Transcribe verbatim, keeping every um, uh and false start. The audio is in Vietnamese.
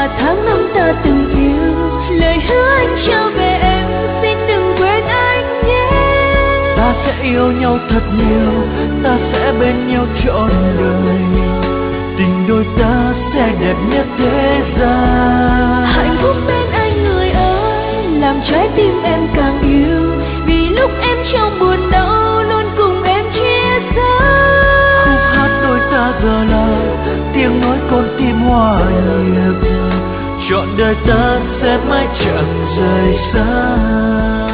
là tháng năm ta từng yêu, lời hứa anh trao về em, xin đừng quên anh nhé. Ta sẽ yêu nhau thật nhiều, ta sẽ bên nhau trọn đời, tình đôi ta sẽ đẹp nhất thế gian. Hạnh phúc bên anh người ơi, làm trái tim em càng yêu, vì lúc em trong buồn đau luôn cùng em chia sẻ. Khúc hát đôi ta giờ là tiếng nói con tim hòa nhịp, trọn đời ta sẽ mãi chẳng rời xa.